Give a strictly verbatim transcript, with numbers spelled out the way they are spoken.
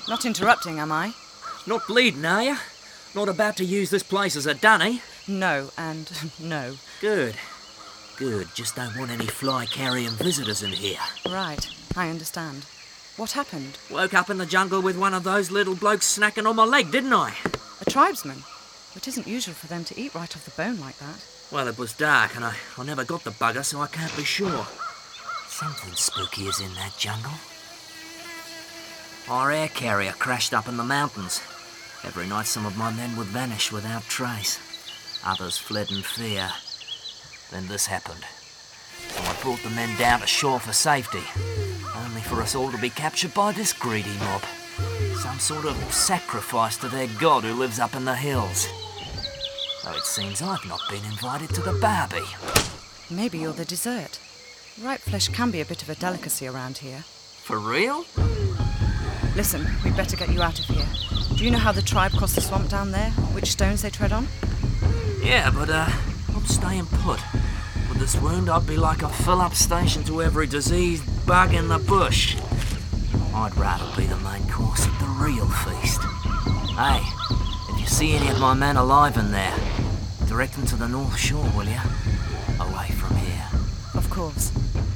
Not interrupting, am I? Not bleeding, are you? Not about to use this place as a dunny? No, and no. Good. Good. Just don't want any fly-carrying visitors in here. Right, I understand. What happened? Woke up in the jungle with one of those little blokes snacking on my leg, didn't I? A tribesman? It isn't usual for them to eat right off the bone like that. Well, it was dark and I, I never got the bugger, so I can't be sure. Something spooky is in that jungle. Our air carrier crashed up in the mountains. Every night some of my men would vanish without trace. Others fled in fear. Then this happened. So I brought the men down to shore for safety, only for us all to be captured by this greedy mob. Some sort of sacrifice to their god who lives up in the hills. Though it seems I've not been invited to the barbie. Maybe you're the dessert. Ripe flesh can be a bit of a delicacy around here. For real? Listen, we'd better get you out of here. Do you know how the tribe crossed the swamp down there? Which stones they tread on? Yeah, but uh, I'm staying put. With this wound, I'd be like a fill-up station to every diseased bug in the bush. I'd rather be the main course at the real feast. Hey, if you see any of my men alive in there, direct them to the North Shore, will you? Away from here. Of course.